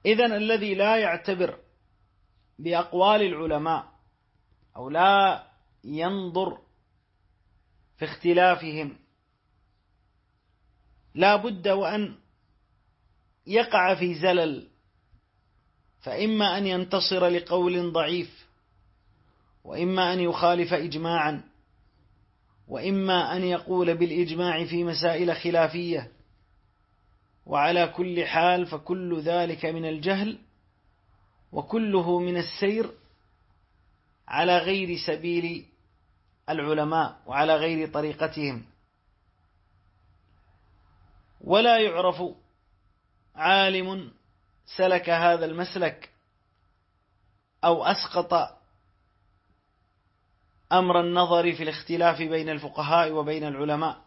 إذن الذي لا يعتبر بأقوال العلماء أو لا ينظر في اختلافهم لا بد وأن يقع في زلل، فإما أن ينتصر لقول ضعيف، وإما أن يخالف إجماعا، وإما أن يقول بالإجماع في مسائل خلافية. وعلى كل حال فكل ذلك من الجهل، وكله من السير على غير سبيل العلماء وعلى غير طريقتهم. ولا يعرف عالم سلك هذا المسلك أو أسقط أمر النظر في الاختلاف بين الفقهاء وبين العلماء